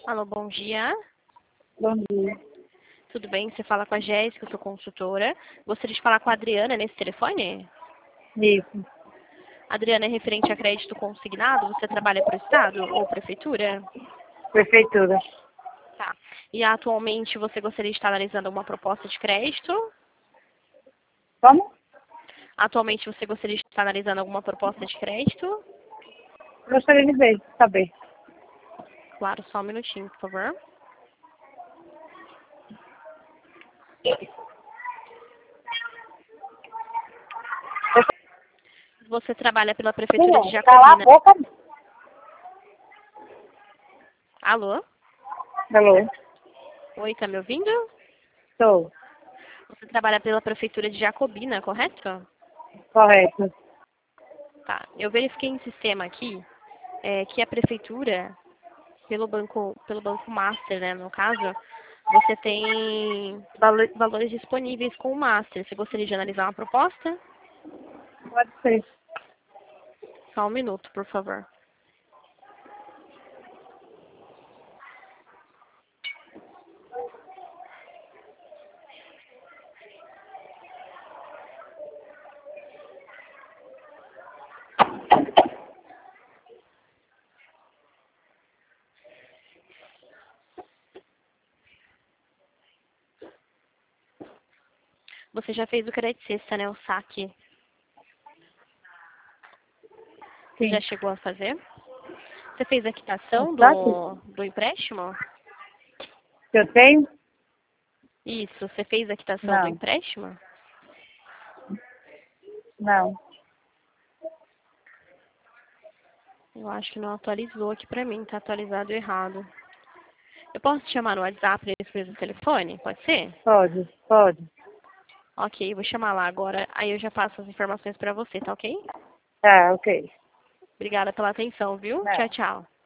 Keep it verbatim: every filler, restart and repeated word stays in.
Alô, bom dia. Bom dia. Tudo bem? Você fala com a Jéssica, eu sou consultora. Gostaria de falar com a Adriana nesse telefone? Isso. Adriana, é referente a crédito consignado? Você trabalha para o Estado ou Prefeitura? Prefeitura. Tá. E atualmente você gostaria de estar analisando uma proposta de crédito? Como? Atualmente você gostaria de estar analisando alguma proposta de crédito? Gostaria de ver, saber. Claro, só um minutinho, por favor. Você trabalha pela Prefeitura de Cala a Jacobina. boca. Alô? Alô? Oi, tá me ouvindo? Estou. Você trabalha pela Prefeitura de Jacobina, correto? Correto. Tá. Eu verifiquei em sistema aqui é, que a Prefeitura, pelo banco, pelo banco Master, né, no caso, você tem valo- valores disponíveis com o Master. Você gostaria de analisar uma proposta? Pode ser. Só um minuto, por favor. Você já fez o crédito sexta, né? O saque. Você Sim. já chegou a fazer? Você fez a quitação Está aqui. do, do empréstimo? Eu tenho? Isso. Você fez a quitação do Não. empréstimo? Não. Eu acho que não atualizou aqui pra mim. Tá atualizado errado. Eu posso te chamar no WhatsApp nesse mesmo telefone? Pode ser? Pode. Pode. Ok, vou chamar lá agora. Aí eu já passo as informações pra você, tá ok? Tá, ok. Obrigada pela atenção, viu? Não. Tchau, tchau.